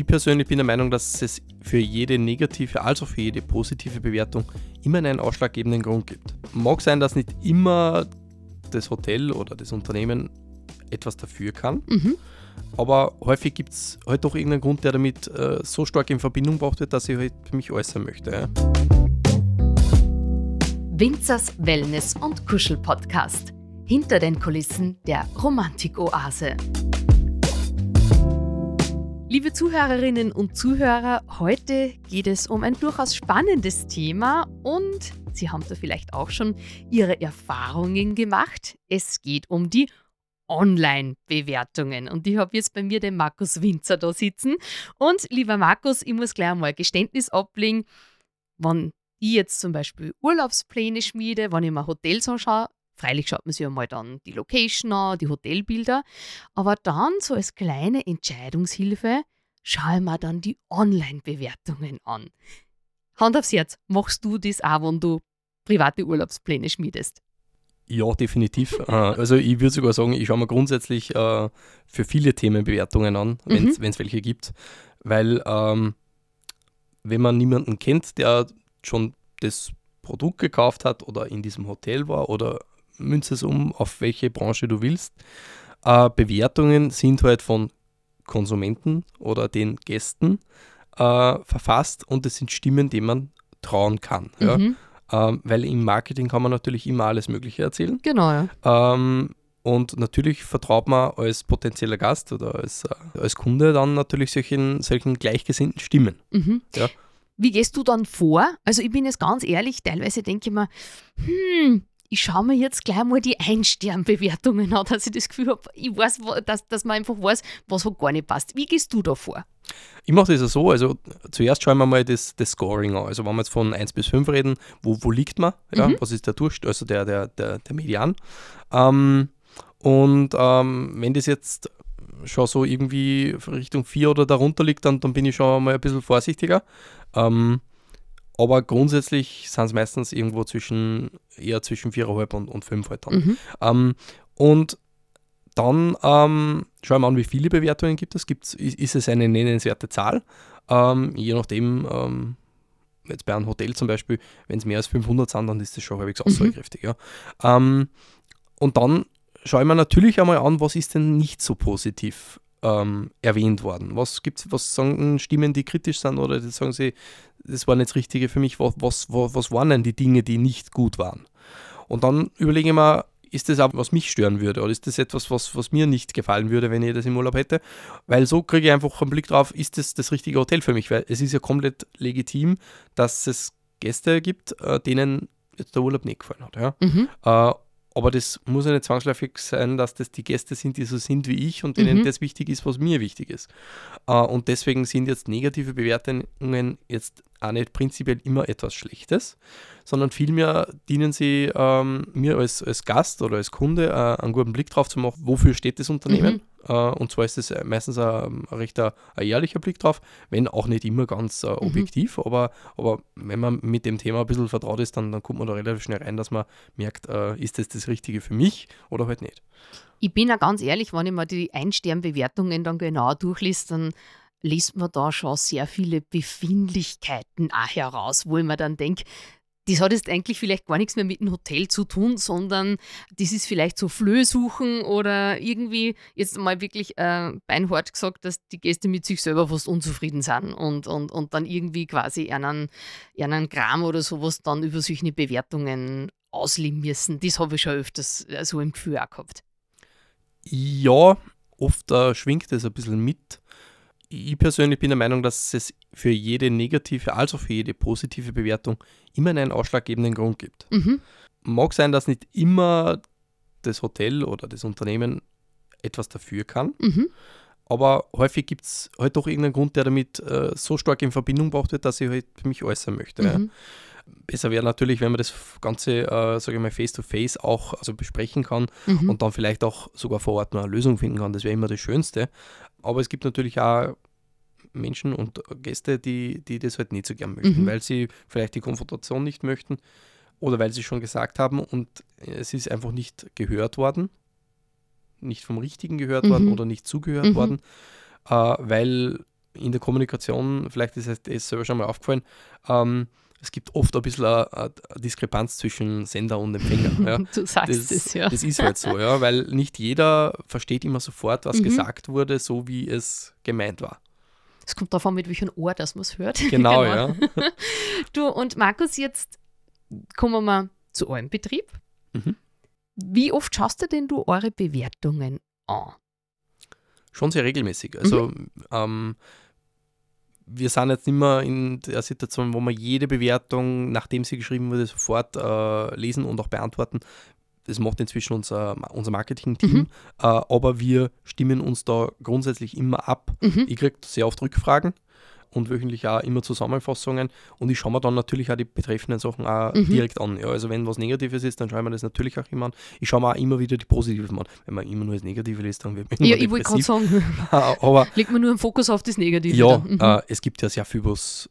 persönlich bin der Meinung, dass es für jede negative als auch für jede positive Bewertung immer einen ausschlaggebenden Grund gibt. Mag sein, dass nicht immer das Hotel oder das Unternehmen etwas dafür kann, aber häufig gibt es halt doch irgendeinen Grund, der damit so stark in Verbindung gebracht wird, dass ich halt mich äußern möchte. Ja. Winzers Wellness- und Kuschel-Podcast. Hinter den Kulissen der Romantikoase. Liebe Zuhörerinnen und Zuhörer, heute geht es um ein durchaus spannendes Thema und Sie haben da vielleicht auch schon Ihre Erfahrungen gemacht. Es geht um die Online-Bewertungen und ich habe jetzt bei mir den Markus Winzer da sitzen. Und lieber Markus, ich muss gleich einmal Geständnis ablegen, wenn ich jetzt zum Beispiel Urlaubspläne schmiede, wenn ich mir Hotels anschaue, freilich schaut man sich ja mal dann die Location an, die Hotelbilder, aber dann so als kleine Entscheidungshilfe schaue ich mir dann die Online-Bewertungen an. Hand aufs Herz, machst du das auch, wenn du private Urlaubspläne schmiedest? Ja, definitiv. Also ich würde sogar sagen, ich schaue mir grundsätzlich für viele Themen Bewertungen an, wenn es welche gibt, weil wenn man niemanden kennt, der schon das Produkt gekauft hat oder in diesem Hotel war oder münze es um, auf welche Branche du willst. Bewertungen sind halt von Konsumenten oder den Gästen verfasst und es sind Stimmen, denen man trauen kann. Ja? Weil im Marketing kann man natürlich immer alles Mögliche erzählen. Genau, ja. Und natürlich vertraut man als potenzieller Gast oder als Kunde dann natürlich solchen gleichgesinnten Stimmen. Ja? Wie gehst du dann vor? Also ich bin jetzt ganz ehrlich, teilweise denke ich mir, ich schaue mir jetzt gleich mal die Ein-Stern-Bewertungen an, dass ich das Gefühl habe, ich weiß, dass man einfach weiß, was halt gar nicht passt. Wie gehst du da vor? Ich mache das ja so, also zuerst schauen wir mal das Scoring an. Also wenn wir jetzt von 1 bis 5 reden, wo liegt man? Ja? Was ist der Durchschnitt, also der Median? Wenn das jetzt schon so irgendwie Richtung 4 oder darunter liegt, dann bin ich schon mal ein bisschen vorsichtiger. Aber grundsätzlich sind es meistens irgendwo eher zwischen 4,5 und 5 halt dann. Und dann schauen wir an, wie viele Bewertungen gibt es. Ist es eine nennenswerte Zahl? Je nachdem, jetzt bei einem Hotel zum Beispiel, wenn es mehr als 500 sind, dann ist das schon halbwegs aussagekräftig. Ja. Und dann schaue ich mir natürlich einmal an, was ist denn nicht so positiv erwähnt worden. Was sagen Stimmen, die kritisch sind oder die sagen sie, das war nicht das Richtige für mich, was waren denn die Dinge, die nicht gut waren? Und dann überlege ich mir, ist das auch, was mich stören würde oder ist das etwas, was mir nicht gefallen würde, wenn ich das im Urlaub hätte? Weil so kriege ich einfach einen Blick drauf, ist das richtige Hotel für mich? Weil es ist ja komplett legitim, dass es Gäste gibt, denen jetzt der Urlaub nicht gefallen hat. Ja? Aber das muss ja nicht zwangsläufig sein, dass das die Gäste sind, die so sind wie ich und denen das wichtig ist, was mir wichtig ist. Und deswegen sind jetzt negative Bewertungen jetzt auch nicht prinzipiell immer etwas Schlechtes, sondern vielmehr dienen sie mir als Gast oder als Kunde einen guten Blick drauf zu machen, wofür steht das Unternehmen. Und zwar ist es meistens ein recht ehrlicher Blick drauf, wenn auch nicht immer ganz objektiv, aber wenn man mit dem Thema ein bisschen vertraut ist, dann kommt man da relativ schnell rein, dass man merkt, ist das Richtige für mich oder halt nicht. Ich bin ja ganz ehrlich, wenn ich mir die Ein-Stern-Bewertungen dann genauer durchliest, dann liest man da schon sehr viele Befindlichkeiten auch heraus, wo ich mir dann denke, das hat jetzt eigentlich vielleicht gar nichts mehr mit dem Hotel zu tun, sondern das ist vielleicht so Flösuchen oder irgendwie jetzt mal wirklich beinhart gesagt, dass die Gäste mit sich selber fast unzufrieden sind und dann irgendwie quasi einen Kram oder sowas dann über solche Bewertungen ausleben müssen. Das habe ich schon öfters so im Gefühl auch gehabt. Ja, oft schwingt das ein bisschen mit. Ich persönlich bin der Meinung, dass es für jede negative als auch für jede positive Bewertung immer einen ausschlaggebenden Grund gibt. Mag sein, dass nicht immer das Hotel oder das Unternehmen etwas dafür kann, aber häufig gibt es halt doch irgendeinen Grund, der damit so stark in Verbindung gebracht wird, dass ich halt mich äußern möchte. Ja. Besser wäre natürlich, wenn man das Ganze, sage ich mal, face-to-face auch besprechen kann und dann vielleicht auch sogar vor Ort noch eine Lösung finden kann. Das wäre immer das Schönste. Aber es gibt natürlich auch Menschen und Gäste, die das halt nicht so gern möchten, weil sie vielleicht die Konfrontation nicht möchten oder weil sie schon gesagt haben und es ist einfach nicht gehört worden, nicht vom Richtigen gehört worden oder nicht zugehört worden, weil in der Kommunikation, vielleicht ist es selber schon mal aufgefallen, es gibt oft ein bisschen eine Diskrepanz zwischen Sender und Empfänger. Ja. Du sagst es, ja. Das ist halt so, ja, weil nicht jeder versteht immer sofort, was gesagt wurde, so wie es gemeint war. Es kommt davon, mit welchem Ohr das man es hört. Genau, ja. Du, und Markus, jetzt kommen wir mal zu eurem Betrieb. Wie oft schaust du denn eure Bewertungen an? Schon sehr regelmäßig. Also wir sind jetzt nicht mehr in der Situation, wo wir jede Bewertung, nachdem sie geschrieben wurde, sofort lesen und auch beantworten. Das macht inzwischen unser Marketing-Team, aber wir stimmen uns da grundsätzlich immer ab. Ich kriege sehr oft Rückfragen und wöchentlich auch immer Zusammenfassungen und ich schaue mir dann natürlich auch die betreffenden Sachen auch direkt an. Ja, also wenn was Negatives ist, dann schaue ich mir das natürlich auch immer an. Ich schaue mir auch immer wieder die Positiven an. Wenn man immer nur das Negative liest, dann wird man immer ich wollte gerade sagen, aber legt man nur einen Fokus auf das Negative. Ja, es gibt ja sehr viel, was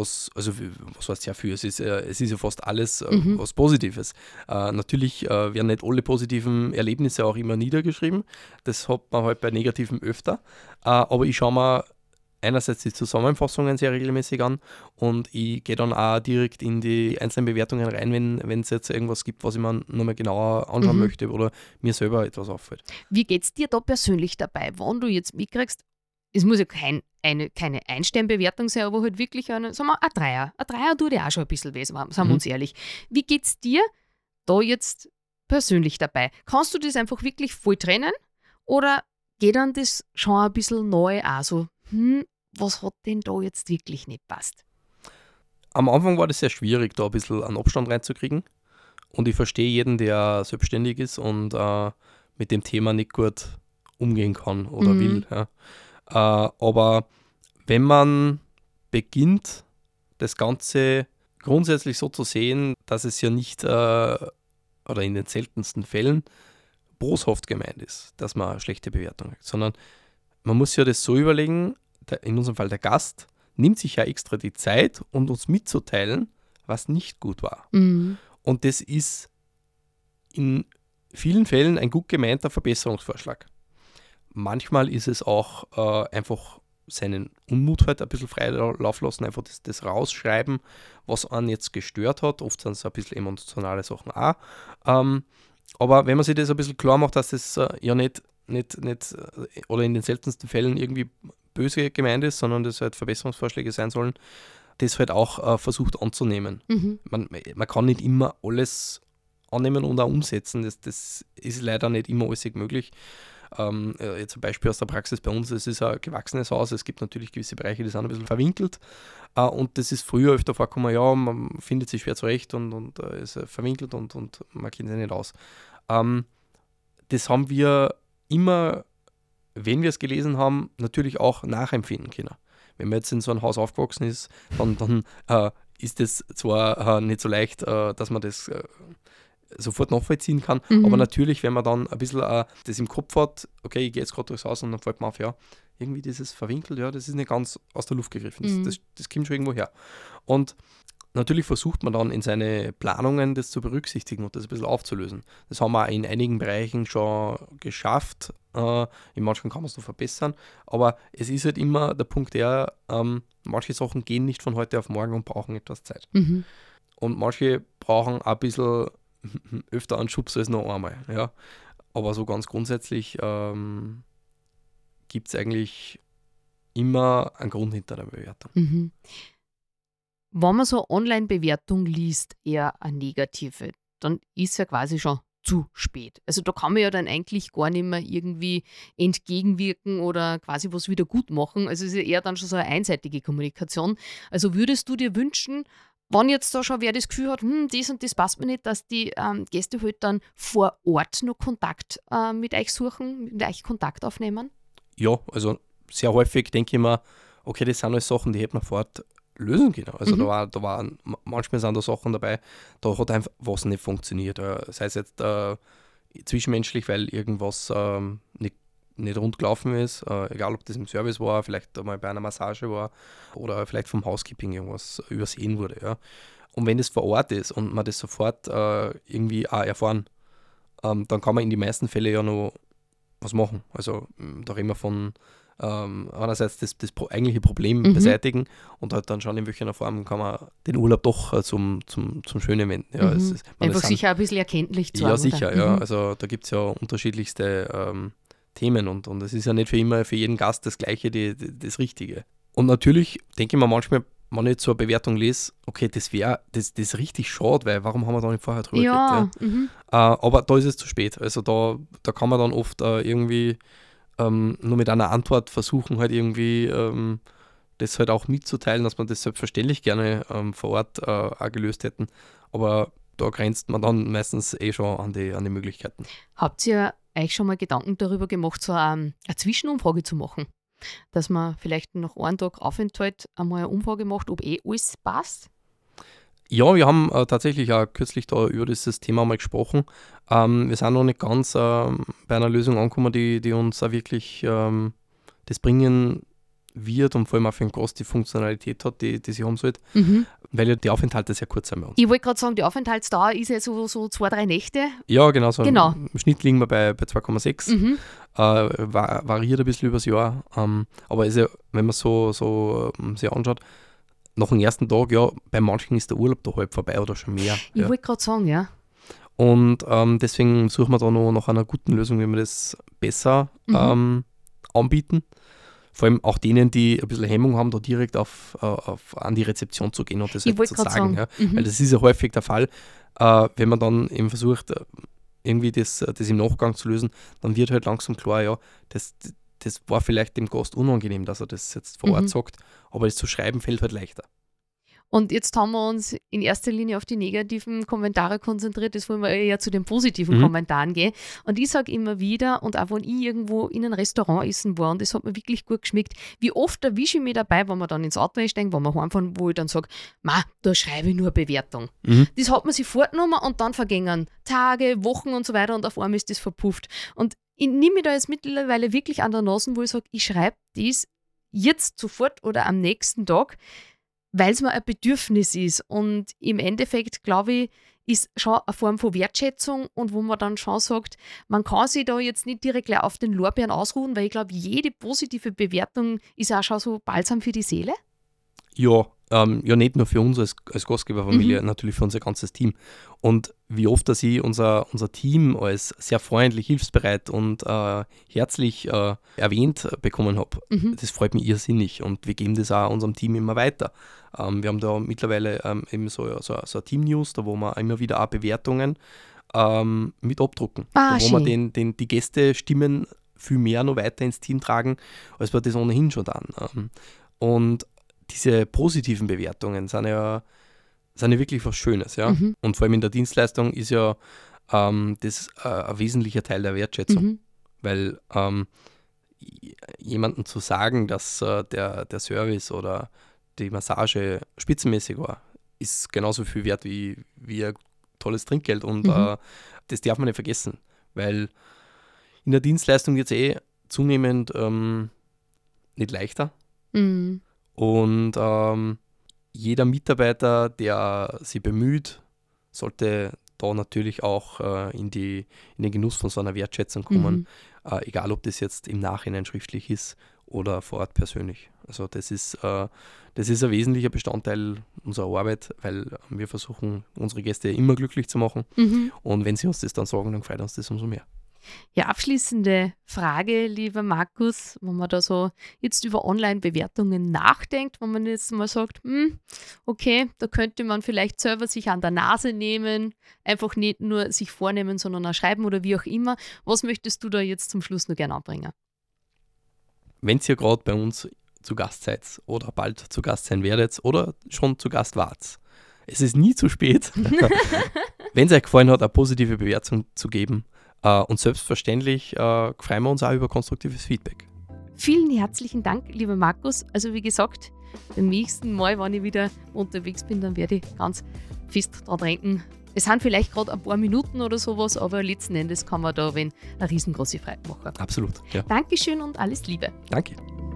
heißt sehr viel? Es ist ja fast alles was Positives. Natürlich werden nicht alle positiven Erlebnisse auch immer niedergeschrieben. Das hat man halt bei Negativen öfter. Aber ich schaue mir einerseits die Zusammenfassungen sehr regelmäßig an und ich gehe dann auch direkt in die einzelnen Bewertungen rein, wenn es jetzt irgendwas gibt, was ich mir nochmal genauer anschauen möchte oder mir selber etwas auffällt. Wie geht es dir da persönlich dabei, wenn du jetzt mitkriegst, es muss ja keine Ein-Stern-Bewertung sein, aber halt wirklich ein Dreier. Ein Dreier tut ja auch schon ein bisschen weh, sagen wir uns ehrlich. Wie geht es dir da jetzt persönlich dabei? Kannst du das einfach wirklich voll trennen oder geht dann das schon ein bisschen neu auch so, was hat denn da jetzt wirklich nicht passt? Am Anfang war das sehr schwierig, da ein bisschen einen Abstand reinzukriegen und ich verstehe jeden, der selbstständig ist und mit dem Thema nicht gut umgehen kann oder will. Ja. Aber wenn man beginnt, das Ganze grundsätzlich so zu sehen, dass es ja nicht, oder in den seltensten Fällen, boshaft gemeint ist, dass man eine schlechte Bewertung hat, sondern man muss ja das so überlegen, in unserem Fall der Gast nimmt sich ja extra die Zeit, um uns mitzuteilen, was nicht gut war. Und das ist in vielen Fällen ein gut gemeinter Verbesserungsvorschlag. Manchmal ist es auch einfach seinen Unmut halt ein bisschen frei laufen lassen, einfach das rausschreiben, was einen jetzt gestört hat. Oft sind es ein bisschen emotionale Sachen auch. Aber wenn man sich das ein bisschen klar macht, dass das ja nicht oder in den seltensten Fällen irgendwie böse gemeint ist, sondern das halt Verbesserungsvorschläge sein sollen, das halt auch versucht anzunehmen. Man kann nicht immer alles annehmen und auch umsetzen. Das ist leider nicht immer alles möglich. Jetzt ein Beispiel aus der Praxis bei uns, es ist ein gewachsenes Haus, es gibt natürlich gewisse Bereiche, die sind ein bisschen verwinkelt und das ist früher öfter vorgekommen, ja, man findet sich schwer zurecht und ist verwinkelt und man kennt sich nicht aus. Das haben wir immer, wenn wir es gelesen haben, natürlich auch nachempfinden können. Wenn man jetzt in so einem Haus aufgewachsen ist, dann ist das zwar nicht so leicht, dass man das sofort nachvollziehen kann, aber natürlich, wenn man dann ein bisschen das im Kopf hat, okay, ich gehe jetzt gerade durchs Haus und dann fällt mir auf, ja, irgendwie dieses verwinkelt, ja, das ist nicht ganz aus der Luft gegriffen, das kommt schon irgendwo her. Und natürlich versucht man dann in seine Planungen das zu berücksichtigen und das ein bisschen aufzulösen. Das haben wir in einigen Bereichen schon geschafft, in manchen kann man es noch verbessern, aber es ist halt immer der Punkt manche Sachen gehen nicht von heute auf morgen und brauchen etwas Zeit. Und manche brauchen ein bisschen öfter einen Schubs als noch einmal. Ja. Aber so ganz grundsätzlich gibt es eigentlich immer einen Grund hinter der Bewertung. Wenn man so eine Online-Bewertung liest, eher eine negative, dann ist ja quasi schon zu spät. Also da kann man ja dann eigentlich gar nicht mehr irgendwie entgegenwirken oder quasi was wieder gut machen. Also es ist ja eher dann schon so eine einseitige Kommunikation. Also würdest du dir wünschen, wenn jetzt da schon wer das Gefühl hat, das und das passt mir nicht, dass die Gäste halt dann vor Ort noch Kontakt mit euch suchen, mit euch Kontakt aufnehmen? Ja, also sehr häufig denke ich mir, okay, das sind alles Sachen, die hätte man vor Ort lösen können. Also da waren manchmal sind da Sachen dabei, da hat einfach was nicht funktioniert. Sei es jetzt zwischenmenschlich, weil irgendwas nicht rund gelaufen ist, egal ob das im Service war, vielleicht einmal bei einer Massage war oder vielleicht vom Housekeeping irgendwas übersehen wurde. Ja. Und wenn das vor Ort ist und man das sofort irgendwie auch erfahren, dann kann man in die meisten Fälle ja noch was machen. Also da reden wir von einerseits das eigentliche Problem beseitigen und halt dann schauen, in welcher Form kann man den Urlaub doch zum Schönen wenden. Ja, Einfach sicher ein bisschen erkenntlich zu Ja, sicher. Ja. Also da gibt es ja unterschiedlichste Themen und es ist ja nicht für jeden Gast das Gleiche, das Richtige. Und natürlich denke ich mir manchmal, wenn ich jetzt so eine Bewertung lese, okay, das ist richtig schade, weil warum haben wir da nicht vorher drüber geredet? Ja? Aber da ist es zu spät. Also da kann man dann oft irgendwie nur mit einer Antwort versuchen, halt irgendwie das halt auch mitzuteilen, dass man das selbstverständlich gerne vor Ort auch gelöst hätten. Aber da grenzt man dann meistens schon an die Möglichkeiten. Habt ihr euch schon mal Gedanken darüber gemacht, so eine Zwischenumfrage zu machen? Dass man vielleicht nach einem Tag Aufenthalt einmal eine Umfrage macht, ob alles passt? Ja, wir haben tatsächlich auch kürzlich da über dieses Thema mal gesprochen. Wir sind noch nicht ganz bei einer Lösung angekommen, die uns auch wirklich das bringen wird und vor allem auch für den Gast die Funktionalität hat, die sie haben sollte, weil ja die Aufenthalte sehr kurz sind bei uns. Ich wollte gerade sagen, die Aufenthaltsdauer ist ja so 2-3 Nächte. Ja, genau. Im Schnitt liegen wir bei 2,6. Variiert ein bisschen übers Jahr. Aber ist ja, wenn man so sich anschaut, nach dem ersten Tag, ja, bei manchen ist der Urlaub da halb vorbei oder schon mehr. Ich wollte gerade sagen, ja. Und deswegen suchen wir da noch nach einer guten Lösung, wie wir das besser anbieten. Vor allem auch denen, die ein bisschen Hemmung haben, da direkt an die Rezeption zu gehen und das halt zu sagen. Ja. Weil das ist ja häufig der Fall, wenn man dann eben versucht, irgendwie das im Nachgang zu lösen, dann wird halt langsam klar, ja, das war vielleicht dem Gast unangenehm, dass er das jetzt vor Ort sagt, aber das zu schreiben fällt halt leichter. Und jetzt haben wir uns in erster Linie auf die negativen Kommentare konzentriert. Jetzt wollen wir eher zu den positiven Kommentaren gehen. Und ich sage immer wieder, und auch wenn ich irgendwo in einem Restaurant essen war, und das hat mir wirklich gut geschmeckt, wie oft erwische ich mich dabei, wenn wir dann ins Auto einsteigen, wenn wir heimfahren, wo ich dann sage, da schreibe ich nur eine Bewertung. Das hat man sich vorgenommen und dann vergingen Tage, Wochen und so weiter und auf einmal ist das verpufft. Und ich nehme mich da jetzt mittlerweile wirklich an der Nase, wo ich sage, ich schreibe das jetzt sofort oder am nächsten Tag, weil es mir ein Bedürfnis ist. Und im Endeffekt, glaube ich, ist schon eine Form von Wertschätzung und wo man dann schon sagt, man kann sich da jetzt nicht direkt gleich auf den Lorbeeren ausruhen, weil ich glaube, jede positive Bewertung ist auch schon so balsam für die Seele. Ja, nicht nur für uns als Gastgeberfamilie, natürlich für unser ganzes Team. Und wie oft, dass ich unser Team als sehr freundlich, hilfsbereit und herzlich erwähnt bekommen habe, das freut mich irrsinnig und wir geben das auch unserem Team immer weiter. Wir haben da mittlerweile eben so ein Team-News, da wo wir immer wieder auch Bewertungen mit abdrucken, wo wir die Gästestimmen viel mehr noch weiter ins Team tragen, als wir das ohnehin schon dann. Und diese positiven Bewertungen sind ja wirklich was Schönes, ja. Und vor allem in der Dienstleistung ist ja das ein wesentlicher Teil der Wertschätzung, weil jemandem zu sagen, dass der Service oder die Massage spitzenmäßig war, ist genauso viel wert wie ein tolles Trinkgeld und das darf man nicht vergessen, weil in der Dienstleistung wird es zunehmend nicht leichter. Und jeder Mitarbeiter, der sich bemüht, sollte da natürlich auch in den Genuss von so einer Wertschätzung kommen, egal ob das jetzt im Nachhinein schriftlich ist oder vor Ort persönlich. Also das ist ein wesentlicher Bestandteil unserer Arbeit, weil wir versuchen, unsere Gäste immer glücklich zu machen und wenn sie uns das dann sagen, dann freut uns das umso mehr. Ja, abschließende Frage, lieber Markus, wenn man da so jetzt über Online-Bewertungen nachdenkt, wenn man jetzt mal sagt, okay, da könnte man vielleicht selber sich an der Nase nehmen, einfach nicht nur sich vornehmen, sondern auch schreiben oder wie auch immer. Was möchtest du da jetzt zum Schluss noch gerne anbringen? Wenn ihr gerade bei uns zu Gast seid oder bald zu Gast sein werdet oder schon zu Gast wart, es ist nie zu spät, wenn es euch gefallen hat, eine positive Bewertung zu geben. Und selbstverständlich freuen wir uns auch über konstruktives Feedback. Vielen herzlichen Dank, lieber Markus. Also wie gesagt, beim nächsten Mal, wenn ich wieder unterwegs bin, dann werde ich ganz fest daran denken. Es sind vielleicht gerade ein paar Minuten oder sowas, aber letzten Endes kann man da eine riesengroße Freude machen. Absolut, ja. Dankeschön und alles Liebe. Danke.